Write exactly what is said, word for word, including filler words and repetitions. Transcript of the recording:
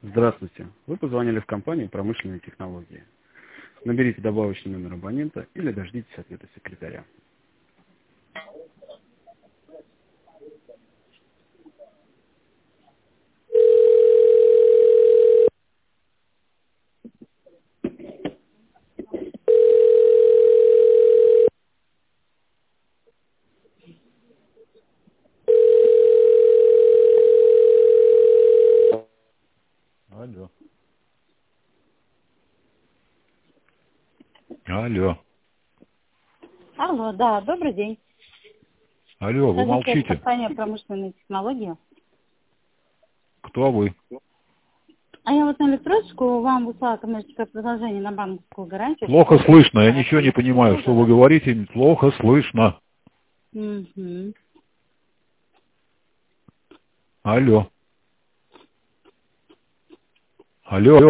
Здравствуйте. Вы позвонили в компанию «Промышленные технологии». Наберите добавочный номер абонента или дождитесь ответа секретаря. Алло. Алло. Алло, да, добрый день. Алло, вы Скажите, это молчите. компания «Промышленные технологии». Кто вы? А я вот на электроску вам выслала коммерческое предложение на банковскую гарантию. Плохо слышно, я ничего не понимаю, что вы говорите, плохо слышно. Угу. Алло. Алло.